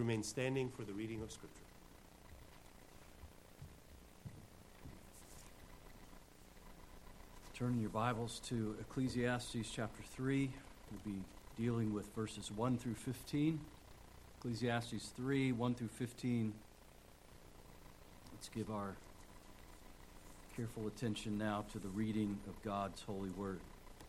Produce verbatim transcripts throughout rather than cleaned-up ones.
remain standing for the reading of Scripture. Turn your Bibles to Ecclesiastes chapter three. We'll be dealing with verses one through fifteen. Ecclesiastes three, one through fifteen. Let's give our careful attention now to the reading of God's holy word.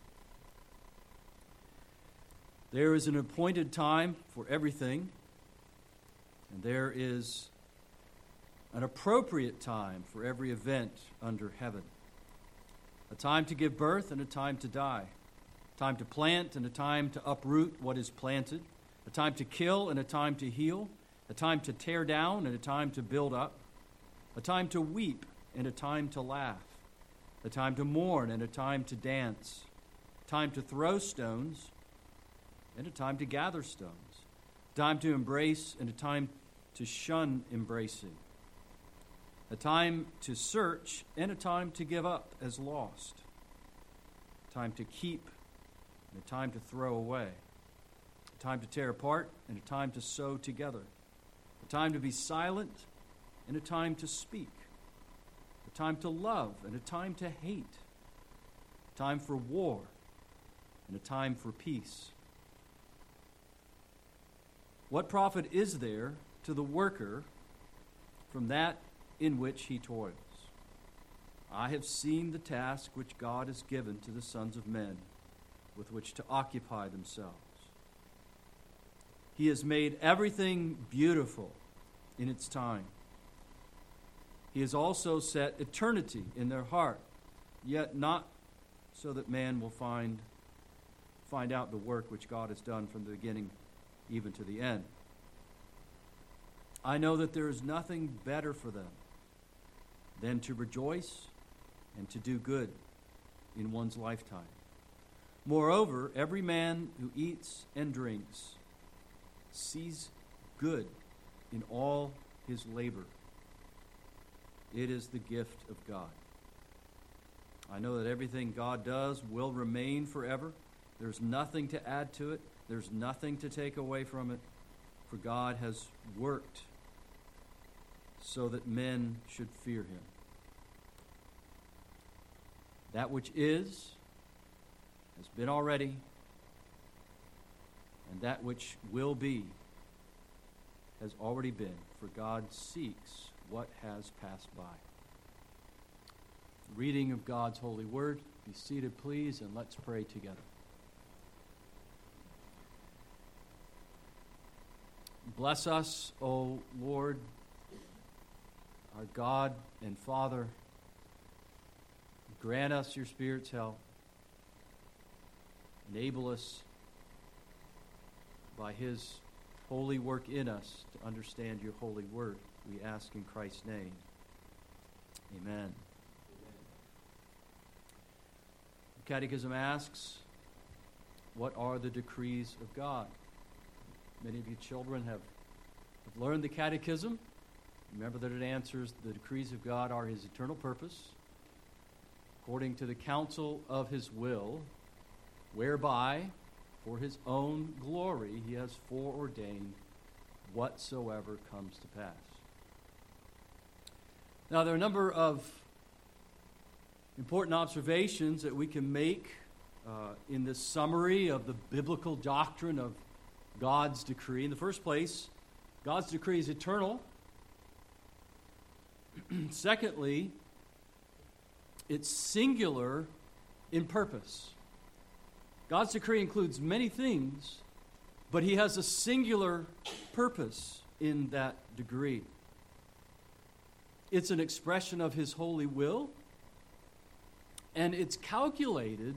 There is an appointed time for everything, and there is an appropriate time for every event under heaven. A time to give birth and a time to die. A time to plant and a time to uproot what is planted. A time to kill and a time to heal. A time to tear down and a time to build up. A time to weep and a time to laugh. A time to mourn and a time to dance. A time to throw stones and a time to gather stones. A time to embrace and a time to shun embracing. A time to search and a time to give up as lost. A time to keep and a time to throw away. A time to tear apart and a time to sew together. A time to be silent and a time to speak. A time to love and a time to hate. A time for war and a time for peace. What profit is there to the worker from that in which he toils? I have seen the task which God has given to the sons of men with which to occupy themselves. He has made everything beautiful in its time. He has also set eternity in their heart, yet not so that man will find, find out the work which God has done from the beginning even to the end. I know that there is nothing better for them than to rejoice and to do good in one's lifetime. Moreover, every man who eats and drinks sees good in all his labor. It is the gift of God. I know that everything God does will remain forever. There's nothing to add to it. There's nothing to take away from it. For God has worked so that men should fear him. That which is has been already, and that which will be has already been, for God seeks what has passed by. Reading of God's holy word. Be seated, please, and let's pray together. Bless us, O Lord, our God and Father. Grant us your Spirit's help. Enable us by his holy work in us to understand your holy word. We ask in Christ's name. Amen. The Catechism asks, what are the decrees of God? Many of you children have, have learned the Catechism. Remember that it answers the decrees of God are his eternal purpose, according to the counsel of his will, whereby, for his own glory, he has foreordained whatsoever comes to pass. Now, there are a number of important observations that we can make uh, in this summary of the biblical doctrine of God's decree. In the first place, God's decree is eternal. Secondly, it's singular in purpose. God's decree includes many things, but he has a singular purpose in that degree. It's an expression of his holy will, and it's calculated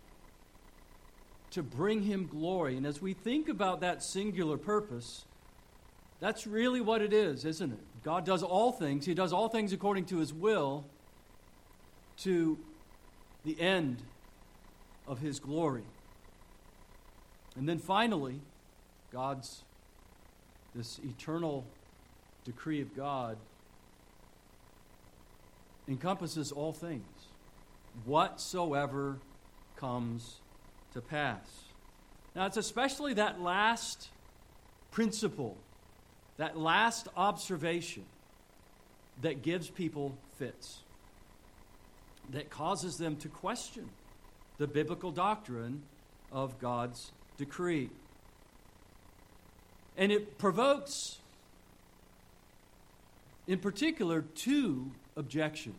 to bring him glory. And as we think about that singular purpose, that's really what it is, isn't it? God does all things. He does all things according to his will to the end of his glory. And then finally, God's, this eternal decree of God encompasses all things, whatsoever comes to pass. Now, it's especially that last principle that last observation that gives people fits, that causes them to question the biblical doctrine of God's decree. And it provokes, in particular, two objections.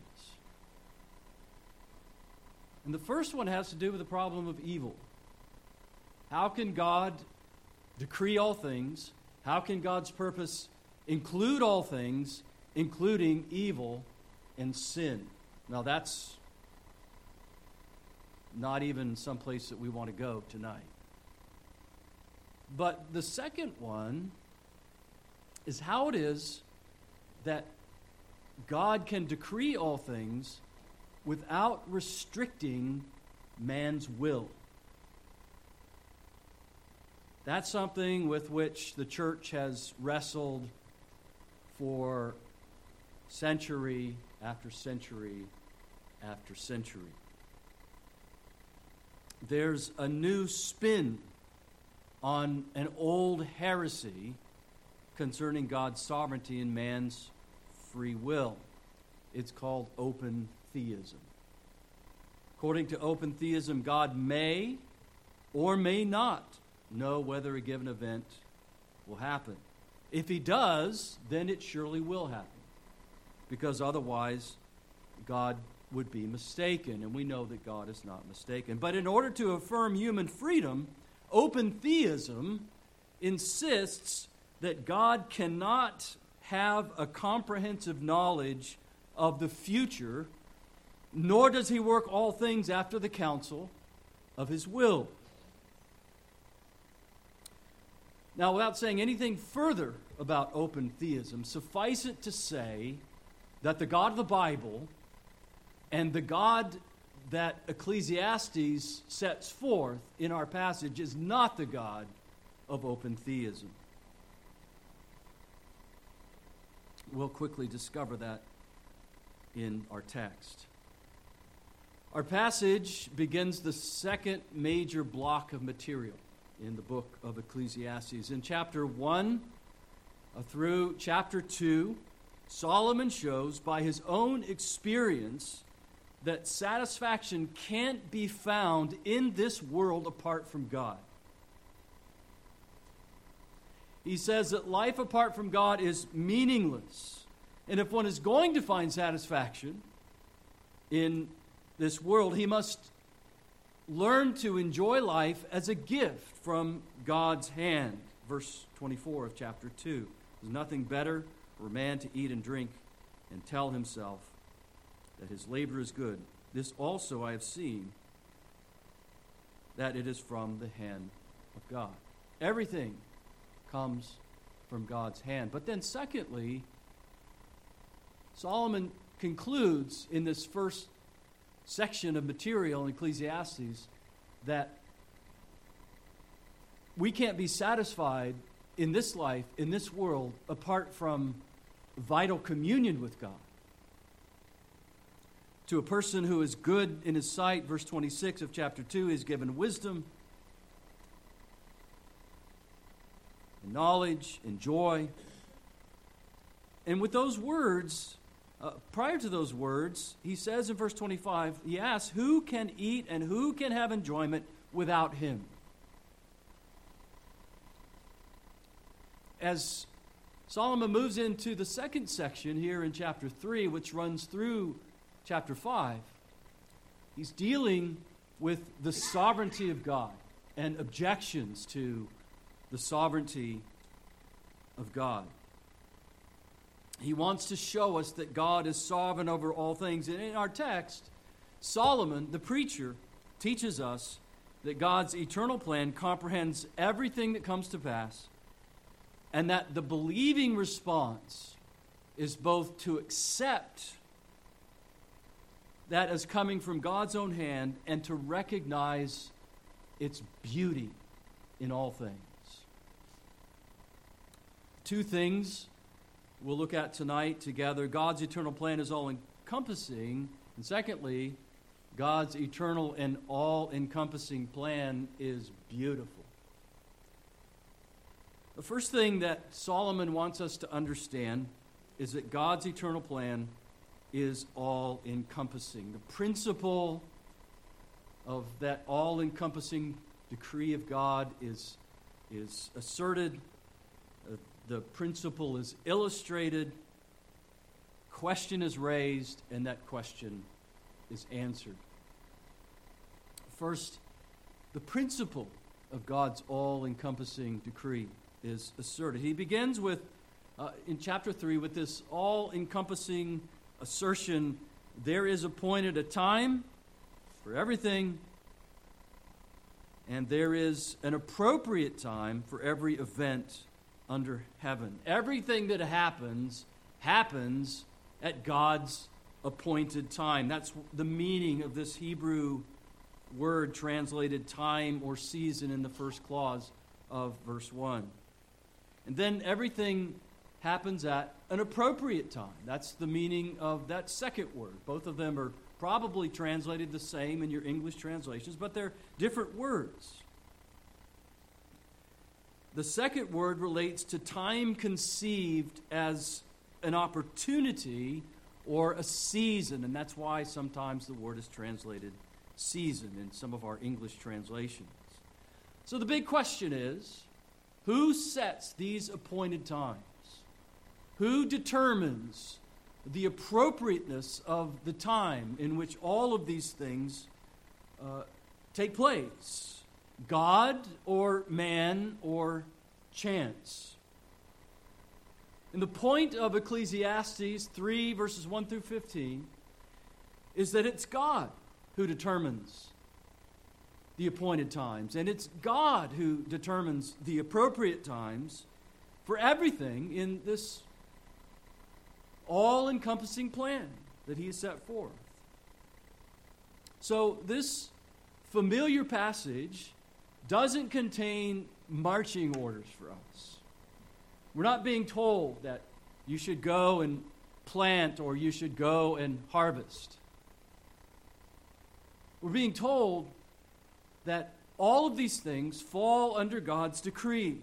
And the first one has to do with the problem of evil. How can God decree all things? How can God's purpose include all things, including evil and sin? Now, that's not even someplace that we want to go tonight. But the second one is how it is that God can decree all things without restricting man's will. That's something with which the church has wrestled for century after century after century. There's a new spin on an old heresy concerning God's sovereignty and man's free will. It's called open theism. According to open theism, God may or may not know whether a given event will happen. If he does, then it surely will happen, because otherwise God would be mistaken, and we know that God is not mistaken. But in order to affirm human freedom, open theism insists that God cannot have a comprehensive knowledge of the future, nor does he work all things after the counsel of his will. Now, without saying anything further about open theism, suffice it to say that the God of the Bible and the God that Ecclesiastes sets forth in our passage is not the God of open theism. We'll quickly discover that in our text. Our passage begins the second major block of material in the book of Ecclesiastes. In chapter one uh, through chapter two, Solomon shows by his own experience that satisfaction can't be found in this world apart from God. He says that life apart from God is meaningless. And if one is going to find satisfaction in this world, he must learn to enjoy life as a gift from God's hand. Verse twenty-four of chapter two. There's nothing better for a man to eat and drink and tell himself that his labor is good. This also I have seen, that it is from the hand of God. Everything comes from God's hand. But then secondly, Solomon concludes in this first section of material in Ecclesiastes that we can't be satisfied in this life, in this world, apart from vital communion with God. To a person who is good in his sight, verse twenty-six of chapter two, is given wisdom, and knowledge, and joy. And with those words, uh, prior to those words, he says in verse twenty-five, he asks, who can eat and who can have enjoyment without him? As Solomon moves into the second section here in chapter three, which runs through chapter five, he's dealing with the sovereignty of God and objections to the sovereignty of God. He wants to show us that God is sovereign over all things. And in our text, Solomon, the preacher, teaches us that God's eternal plan comprehends everything that comes to pass, and that the believing response is both to accept that as coming from God's own hand and to recognize its beauty in all things. Two things we'll look at tonight together. God's eternal plan is all-encompassing. And secondly, God's eternal and all-encompassing plan is beautiful. The first thing that Solomon wants us to understand is that God's eternal plan is all-encompassing. The principle of that all-encompassing decree of God is, is asserted. Uh, the principle is illustrated. Question is raised, and that question is answered. First, the principle of God's all-encompassing decree is asserted. He begins with, uh, in chapter three, with this all-encompassing assertion, there is appointed a time for everything, and there is an appropriate time for every event under heaven. Everything that happens, happens at God's appointed time. That's the meaning of this Hebrew word translated time or season in the first clause of verse one. And then everything happens at an appropriate time. That's the meaning of that second word. Both of them are probably translated the same in your English translations, but they're different words. The second word relates to time conceived as an opportunity or a season, and that's why sometimes the word is translated season in some of our English translations. So the big question is, who sets these appointed times? Who determines the appropriateness of the time in which all of these things uh, take place? God or man or chance? And the point of Ecclesiastes three, verses one through fifteen, is that it's God who determines the appointed times. And it's God who determines the appropriate times for everything in this all-encompassing plan that He has set forth. So this familiar passage doesn't contain marching orders for us. We're not being told that you should go and plant or you should go and harvest. We're being told that all of these things fall under God's decree.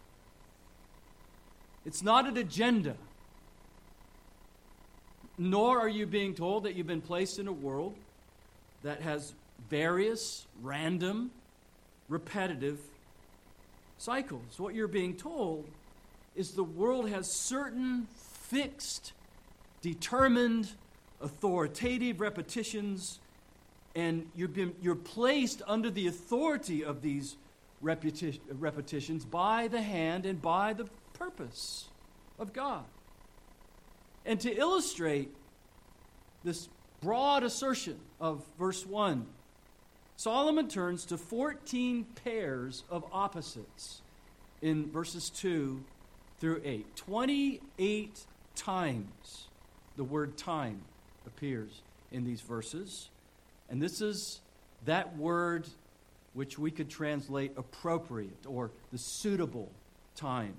It's not an agenda. Nor are you being told that you've been placed in a world that has various, random, repetitive cycles. What you're being told is the world has certain fixed, determined, authoritative repetitions, and you've been, you're placed under the authority of these repeti- repetitions by the hand and by the purpose of God. And to illustrate this broad assertion of verse one, Solomon turns to fourteen pairs of opposites in verses two through eight. twenty-eight times the word time appears in these verses. And this is that word which we could translate appropriate or the suitable time.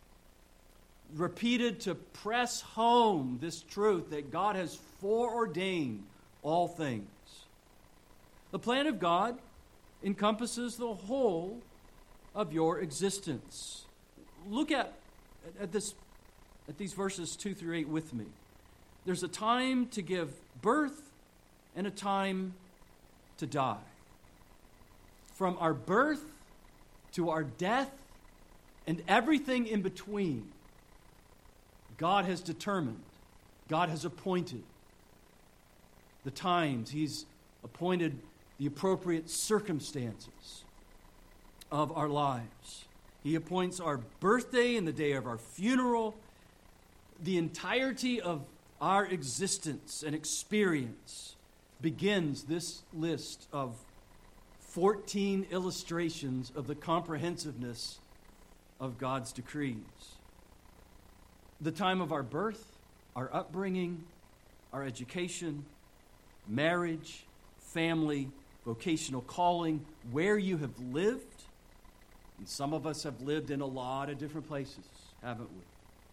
Repeated to press home this truth that God has foreordained all things. The plan of God encompasses the whole of your existence. Look at, at, this, at these verses two through eight with me. There's a time to give birth and a time to die. From our birth to our death and everything in between, God has determined, God has appointed the times. He's appointed the appropriate circumstances of our lives. He appoints our birthday and the day of our funeral, the entirety of our existence and experience begins this list of fourteen illustrations of the comprehensiveness of God's decrees. The time of our birth, our upbringing, our education, marriage, family, vocational calling, where you have lived. And some of us have lived in a lot of different places, haven't we?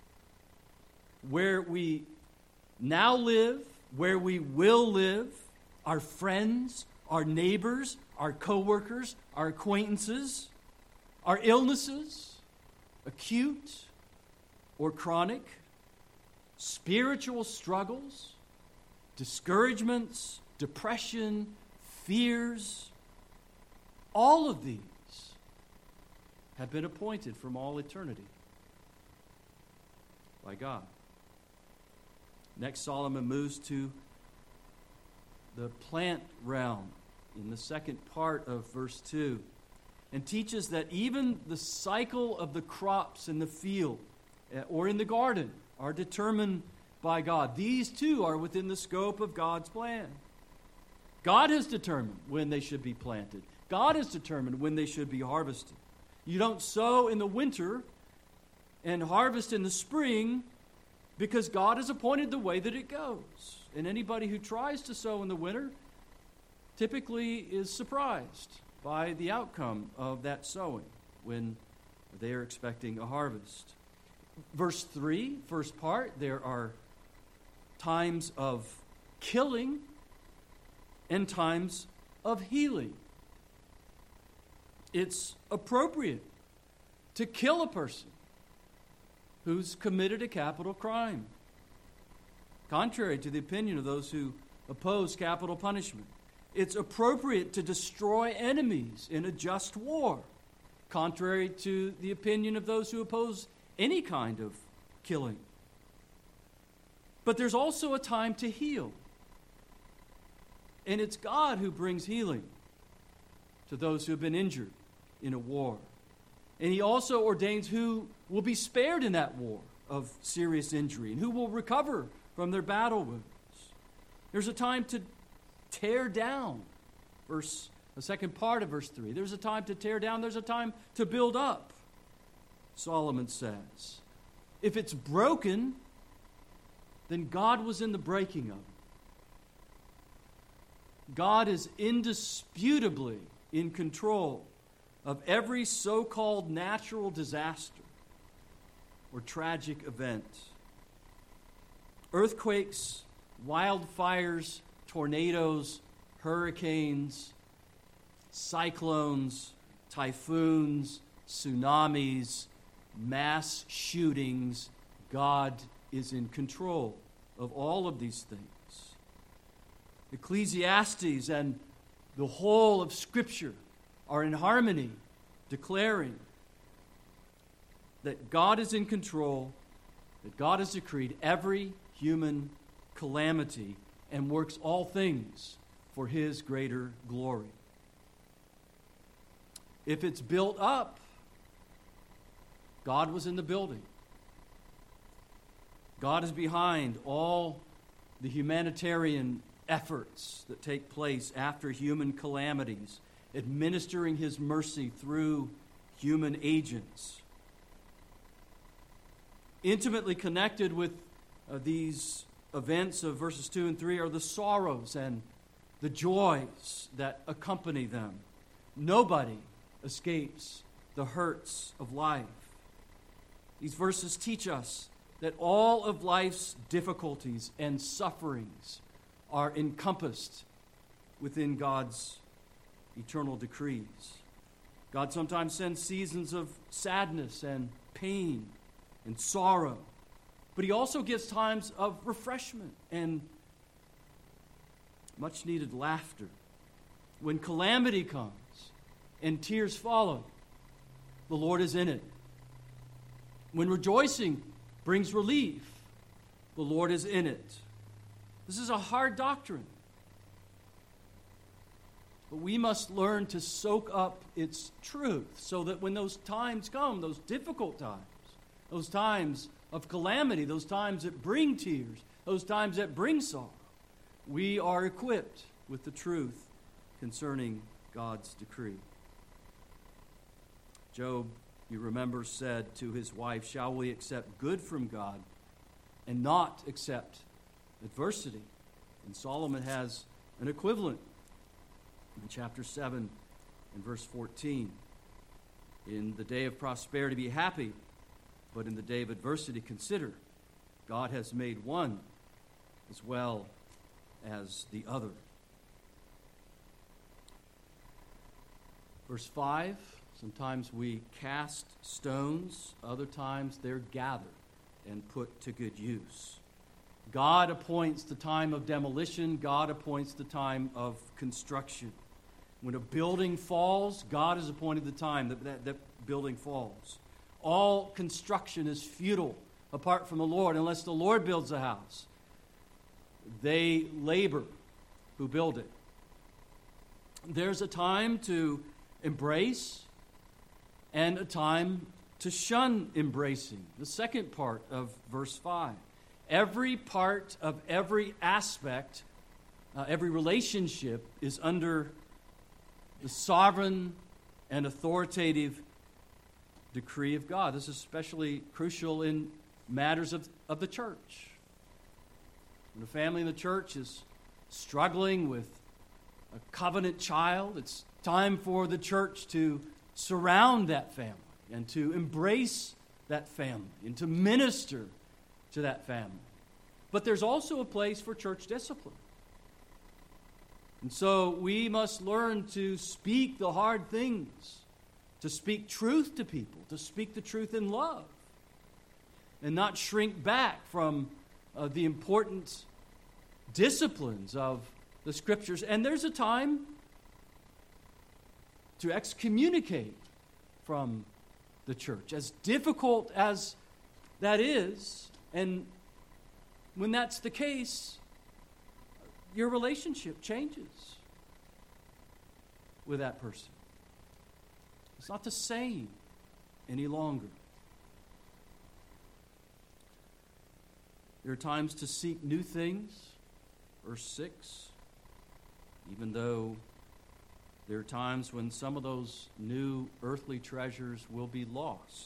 Where we now live, where we will live, our friends, our neighbors, our coworkers, our acquaintances, our illnesses, acute or chronic, spiritual struggles, discouragements, depression, fears, all of these have been appointed from all eternity by God. Next, Solomon moves to the plant realm in the second part of verse two and teaches that even the cycle of the crops in the field or in the garden are determined by God. These too are within the scope of God's plan. God has determined when they should be planted. God has determined when they should be harvested. You don't sow in the winter and harvest in the spring because God has appointed the way that it goes. And anybody who tries to sow in the winter typically is surprised by the outcome of that sowing when they are expecting a harvest. Verse three, first part, there are times of killing and times of healing. It's appropriate to kill a person who's committed a capital crime, contrary to the opinion of those who oppose capital punishment. It's appropriate to destroy enemies in a just war, contrary to the opinion of those who oppose any kind of killing. But there's also a time to heal. And it's God who brings healing to those who have been injured in a war. And he also ordains who will be spared in that war of serious injury and who will recover from their battle wounds. There's a time to tear down. Verse, the second part of verse three. There's a time to tear down. There's a time to build up. Solomon says, if it's broken, then God was in the breaking of it. God is indisputably in control of every so-called natural disaster or tragic event. Earthquakes, wildfires, tornadoes, hurricanes, cyclones, typhoons, tsunamis, mass shootings, God is in control of all of these things. Ecclesiastes and the whole of Scripture are in harmony, declaring that God is in control, that God has decreed every human calamity and works all things for His greater glory. If it's built up, God was in the building. God is behind all the humanitarian efforts that take place after human calamities, administering His mercy through human agents. Intimately connected with uh, these events of verses two and three are the sorrows and the joys that accompany them. Nobody escapes the hurts of life. These verses teach us that all of life's difficulties and sufferings are encompassed within God's eternal decrees. God sometimes sends seasons of sadness and pain and sorrow, but He also gives times of refreshment and much needed laughter. When calamity comes and tears follow, the Lord is in it. When rejoicing brings relief, the Lord is in it. This is a hard doctrine, but we must learn to soak up its truth so that when those times come, those difficult times, those times of calamity, those times that bring tears, those times that bring sorrow, we are equipped with the truth concerning God's decree. Job, you remember, said to his wife, "Shall we accept good from God and not accept adversity?" And Solomon has an equivalent in chapter seven and verse fourteen. In the day of prosperity be happy, but in the day of adversity consider, God has made one as well as the other. Verse five, Sometimes we cast stones, other times they're gathered and put to good use. God appoints the time of demolition, God appoints the time of construction. When a building falls, God has appointed the time that that, that building falls. All construction is futile apart from the Lord, unless the Lord builds a house. They labor who build it. There's a time to embrace and a time to shun embracing. The second part of verse five. Every part of every aspect, uh, every relationship is under the sovereign and authoritative decree of God. This is especially crucial in matters of, of the church. When a family in the church is struggling with a covenant child, it's time for the church to surround that family and to embrace that family and to minister to that family. But there's also a place for church discipline. And so we must learn to speak the hard things, to speak truth to people, to speak the truth in love, and not shrink back from uh, the important disciplines of the Scriptures. And there's a time to excommunicate from the church, as difficult as that is. And when that's the case, your relationship changes with that person. It's not the same any longer. There are times to seek new things, verse six, even though there are times when some of those new earthly treasures will be lost.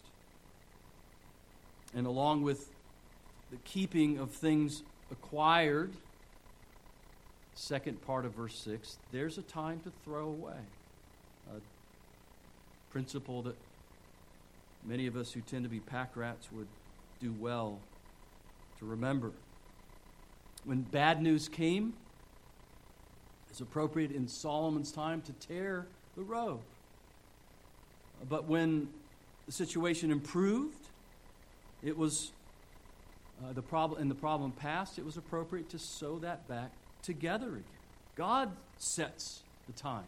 And along with the keeping of things acquired, second part of verse six, there's a time to throw away. A principle that many of us who tend to be pack rats would do well to remember. When bad news came, it's appropriate in Solomon's time to tear the robe. But when the situation improved, it was uh, the problem, and the problem passed, it was appropriate to sew that back together again. God sets the times.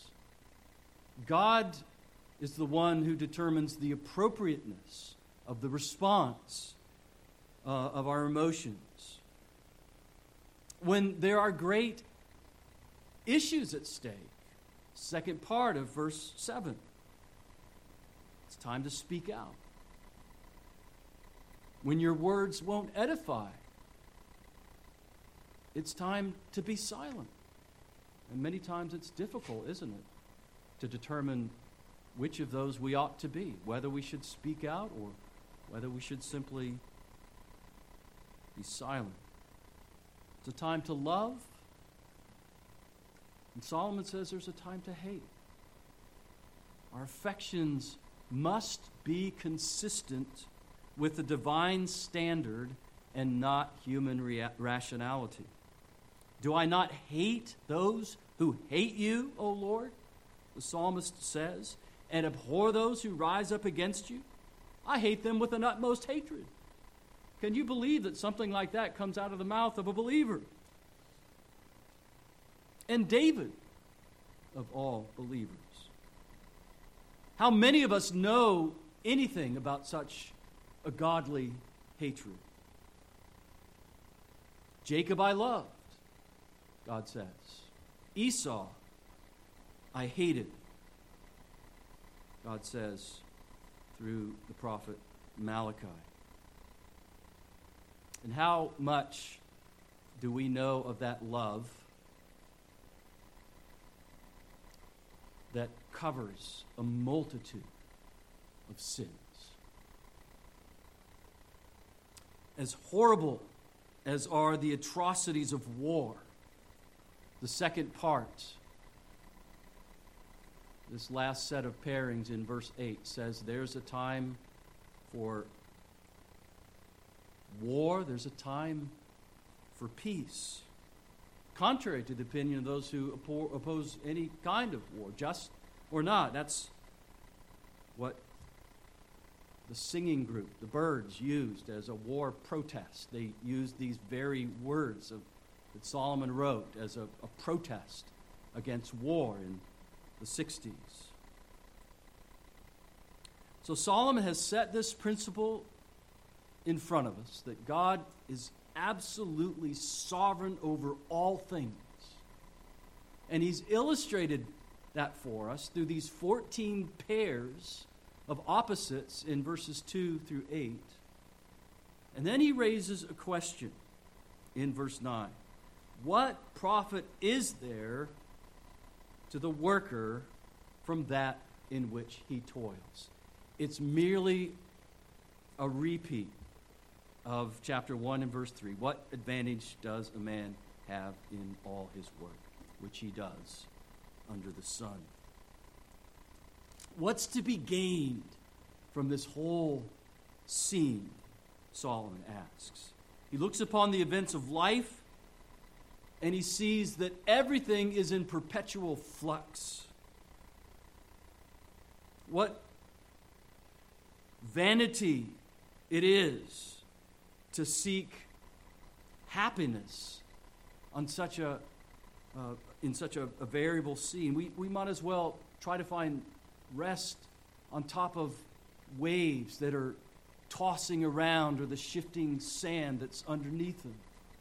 God is the one who determines the appropriateness of the response uh, of our emotions. When there are great issues at stake, second part of verse seven, it's time to speak out. When your words won't edify, it's time to be silent. And many times it's difficult, isn't it, to determine which of those we ought to be, whether we should speak out or whether we should simply be silent. It's a time to love, and Solomon says there's a time to hate. Our affections must be consistent with the divine standard and not human rea- rationality. Do I not hate those who hate you, O Lord? The psalmist says, and abhor those who rise up against you. I hate them with an utmost hatred. Can you believe that something like that comes out of the mouth of a believer? And David, of all believers. How many of us know anything about such a godly hatred? Jacob I loved, God says. Esau I hated, God says through the prophet Malachi. And how much do we know of that love that covers a multitude of sins? As horrible as are the atrocities of war, the second part, this last set of pairings in verse eight says there's a time for war, there's a time for peace. Contrary to the opinion of those who oppose any kind of war, just or not. That's what the singing group, the Birds, used as a war protest. They used these very words of, that Solomon wrote as a, a protest against war in the sixties. So Solomon has set this principle in front of us, that God is absolutely sovereign over all things. And he's illustrated that for us through these fourteen pairs of opposites in verses two through eight. And then he raises a question in verse nine. What profit is there to the worker from that in which he toils? It's merely a repeat of chapter one and verse three. What advantage does a man have in all his work, which he does under the sun? What's to be gained from this whole scene, Solomon asks. He looks upon the events of life, and he sees that everything is in perpetual flux. What vanity it is to seek happiness on such a uh, in such a, a variable scene. We we might as well try to find rest on top of waves that are tossing around, or the shifting sand that's underneath them.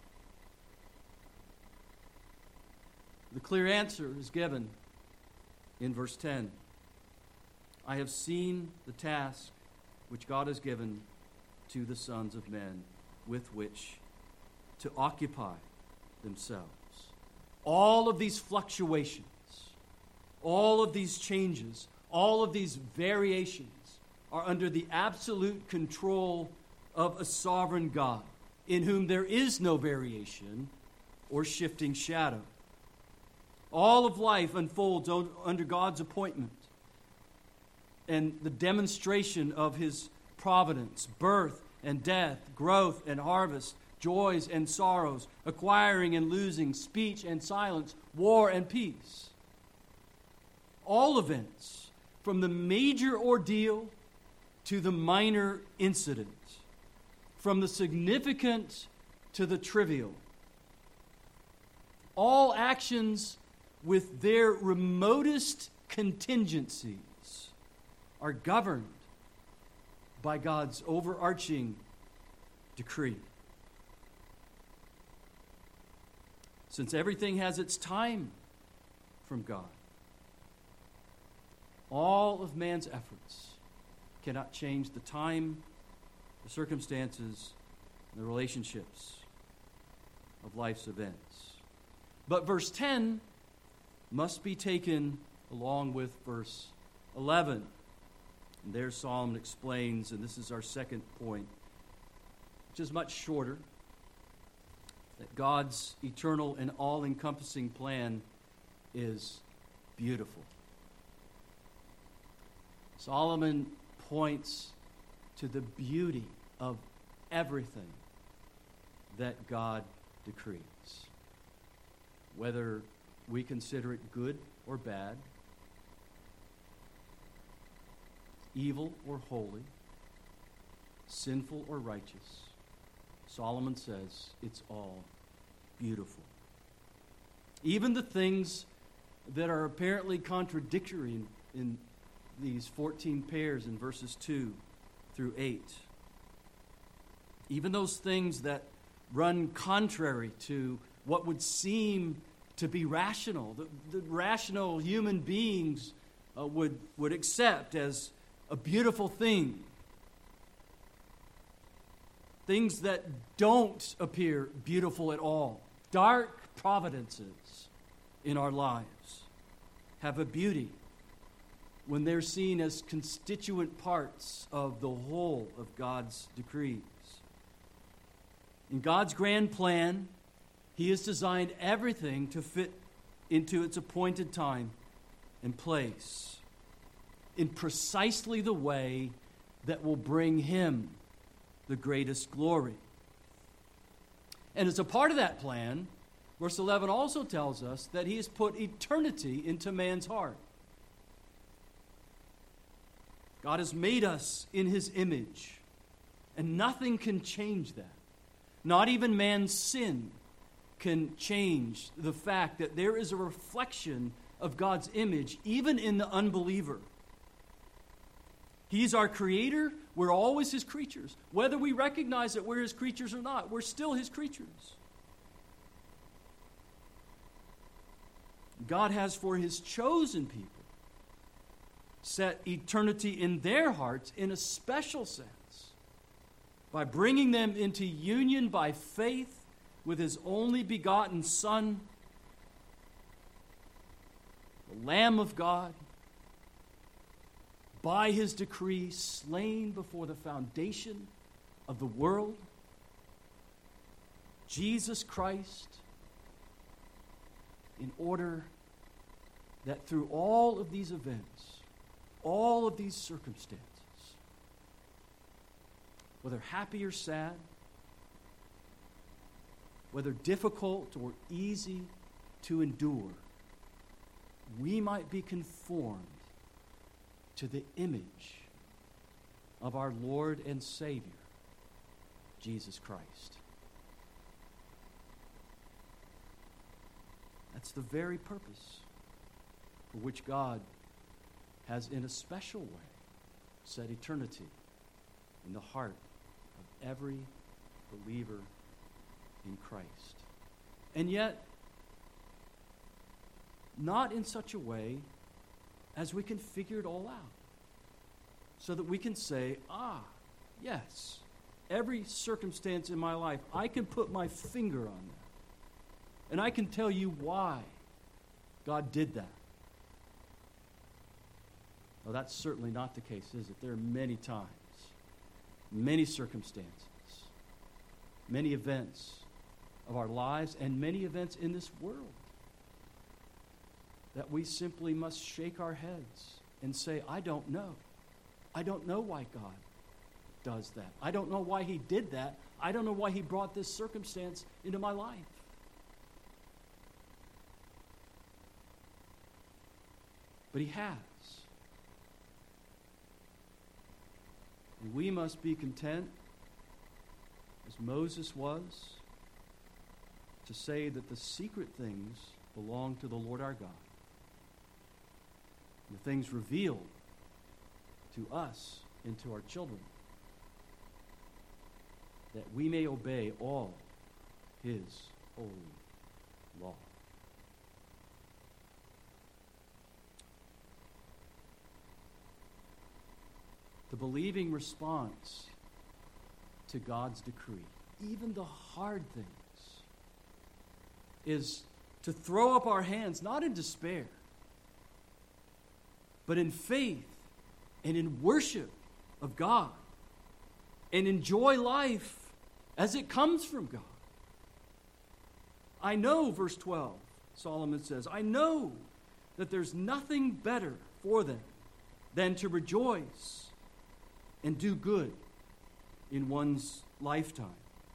The clear answer is given in verse ten. I have seen the task which God has given to the sons of men with which to occupy themselves. All of these fluctuations, all of these changes, all of these variations are under the absolute control of a sovereign God, in whom there is no variation or shifting shadow. All of life unfolds under God's appointment and the demonstration of his providence, birth and death, growth and harvest, joys and sorrows, acquiring and losing, speech and silence, war and peace. All events, from the major ordeal to the minor incident, from the significant to the trivial. All actions with their remotest contingencies are governed by God's overarching decree. Since everything has its time from God, all of man's efforts cannot change the time, the circumstances, and the relationships of life's events. But verse ten must be taken along with verse eleven. And there Solomon explains, and this is our second point, which is much shorter, that God's eternal and all-encompassing plan is beautiful. Solomon points to the beauty of everything that God decrees. Whether we consider it good or bad, evil or holy, sinful or righteous, Solomon says it's all beautiful. Even the things that are apparently contradictory in, in these fourteen pairs in verses two through eight, even those things that run contrary to what would seem to be rational, the, the rational human beings uh, would, would accept as a beautiful thing. Things that don't appear beautiful at all. Dark providences in our lives have a beauty when they're seen as constituent parts of the whole of God's decrees. In God's grand plan, He has designed everything to fit into its appointed time and place in precisely the way that will bring Him the greatest glory. And as a part of that plan, verse eleven also tells us that He has put eternity into man's heart. God has made us in His image, and nothing can change that. Not even man's sin can change the fact that there is a reflection of God's image even in the unbeliever. He's our creator. We're always His creatures. Whether we recognize that we're His creatures or not, we're still His creatures. God has for His chosen people set eternity in their hearts in a special sense by bringing them into union by faith with His only begotten Son, the Lamb of God, by His decree, slain before the foundation of the world, Jesus Christ, in order that through all of these events, all of these circumstances, whether happy or sad, whether difficult or easy to endure, we might be conformed to the image of our Lord and Savior, Jesus Christ. That's the very purpose for which God has, in a special way, set eternity in the heart of every believer in Christ. And yet, not in such a way as we can figure it all out, so that we can say, ah, yes, every circumstance in my life, I can put my finger on that. And I can tell you why God did that. Well, that's certainly not the case, is it? There are many times, many circumstances, many events of our lives, and many events in this world that we simply must shake our heads and say, I don't know. I don't know why God does that. I don't know why He did that. I don't know why He brought this circumstance into my life. But He has. And we must be content, as Moses was, to say that the secret things belong to the Lord our God. The things revealed to us and to our children, that we may obey all His holy law. The believing response to God's decree, even the hard things, is to throw up our hands, not in despair, but in faith and in worship of God, and enjoy life as it comes from God. I know, verse twelve, Solomon says, I know that there's nothing better for them than to rejoice and do good in one's lifetime.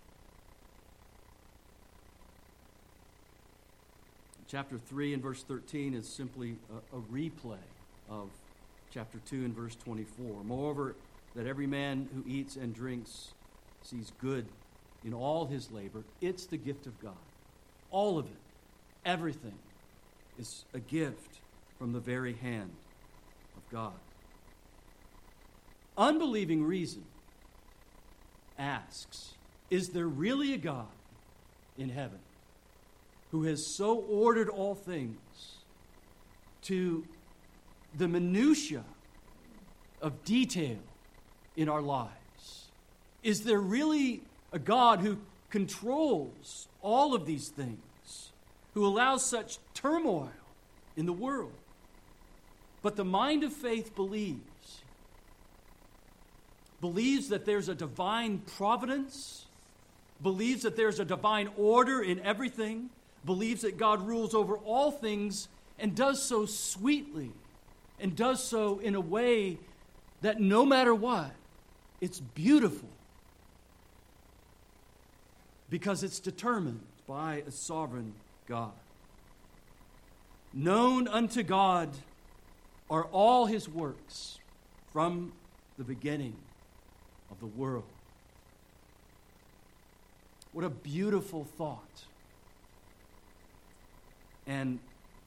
Chapter three and verse thirteen is simply a, a replay of chapter two and verse twenty-four. Moreover, that every man who eats and drinks sees good in all his labor. It's the gift of God. All of it, everything, is a gift from the very hand of God. Unbelieving reason asks, is there really a God in heaven who has so ordered all things to the minutia of detail in our lives? Is there really a God who controls all of these things, who allows such turmoil in the world? But the mind of faith believes, believes that there's a divine providence, believes that there's a divine order in everything, believes that God rules over all things and does so sweetly, and does so in a way that no matter what, it's beautiful, because it's determined by a sovereign God. Known unto God are all His works from the beginning of the world. What a beautiful thought. And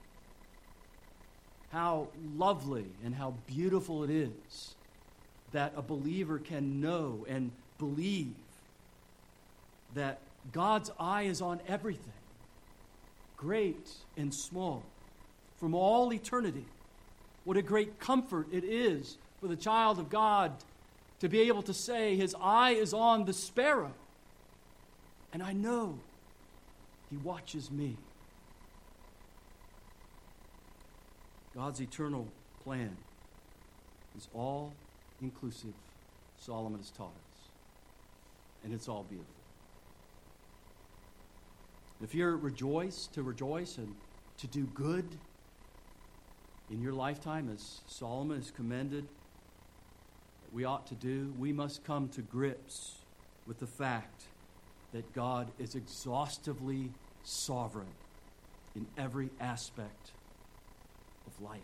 how lovely and how beautiful it is that a believer can know and believe that God's eye is on everything, great and small, from all eternity. What a great comfort it is for the child of God to be able to say, His eye is on the sparrow, and I know He watches me. God's eternal plan is all inclusive, Solomon has taught us, and it's all beautiful. If you're rejoice to rejoice and to do good in your lifetime, as Solomon has commended that we ought to do, we must come to grips with the fact that God is exhaustively sovereign in every aspect of life.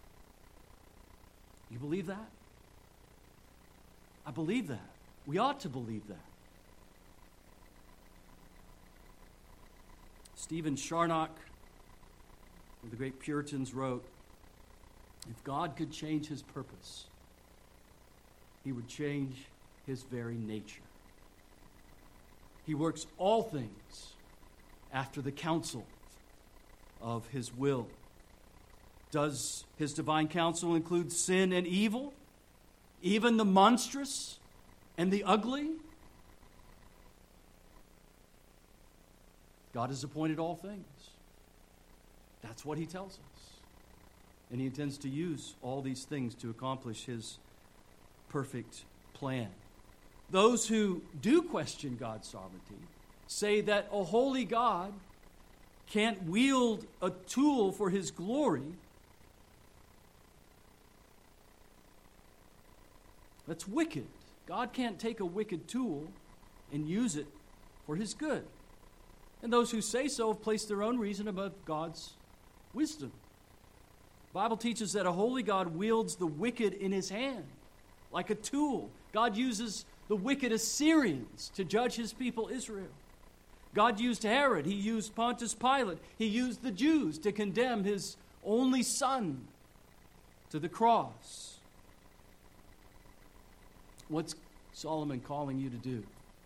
You believe that? I believe that. We ought to believe that. Stephen Charnock, one of the great Puritans, wrote, if God could change His purpose, He would change His very nature. He works all things after the counsel of His will. Does His divine counsel include sin and evil, even the monstrous and the ugly? God has appointed all things. That's what He tells us. And He intends to use all these things to accomplish His perfect plan. Those who do question God's sovereignty say that a holy God can't wield a tool for His glory. That's wicked. God can't take a wicked tool and use it for His good. And those who say so have placed their own reason above God's wisdom. The Bible teaches that a holy God wields the wicked in His hand like a tool. God uses the wicked Assyrians to judge His people Israel. God used Herod. He used Pontius Pilate. He used the Jews to condemn His only Son to the cross. What's Solomon calling you to do?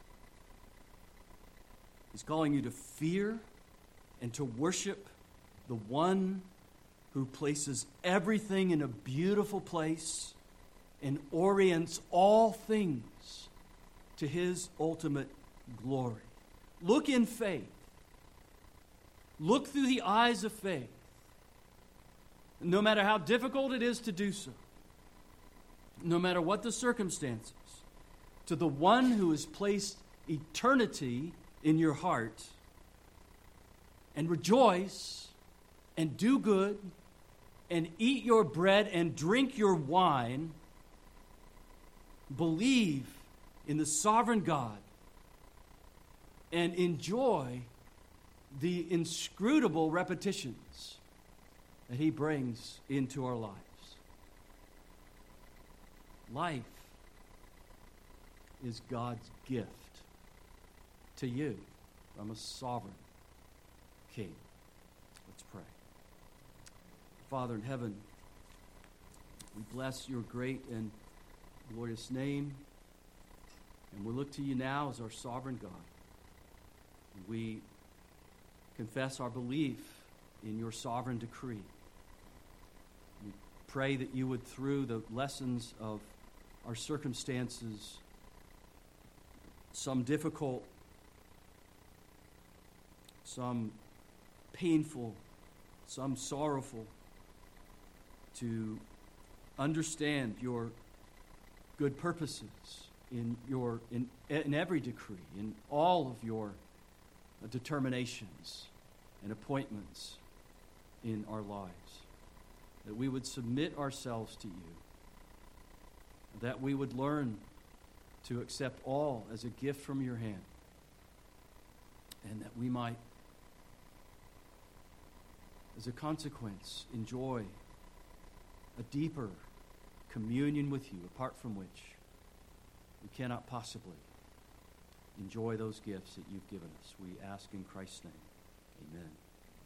He's calling you to fear and to worship the one who places everything in a beautiful place and orients all things to His ultimate glory. Look in faith. Look through the eyes of faith. No matter how difficult it is to do so, no matter what the circumstances, to the one who has placed eternity in your heart, and rejoice and do good and eat your bread and drink your wine. Believe in the sovereign God and enjoy the inscrutable repetitions that He brings into our lives. Life is God's gift to you from a sovereign King. Let's pray. Father in heaven, we bless your great and glorious name, and we look to you now as our sovereign God. We confess our belief in your sovereign decree. We pray that you would, through the lessons of our circumstances, some difficult, some painful, some sorrowful, to understand your good purposes in your in, in every decree, in all of your determinations and appointments in our lives. That we would submit ourselves to you. That we would learn to accept all as a gift from your hand. And that we might, as a consequence, enjoy a deeper communion with you, apart from which we cannot possibly enjoy those gifts that you've given us. We ask in Christ's name. Amen.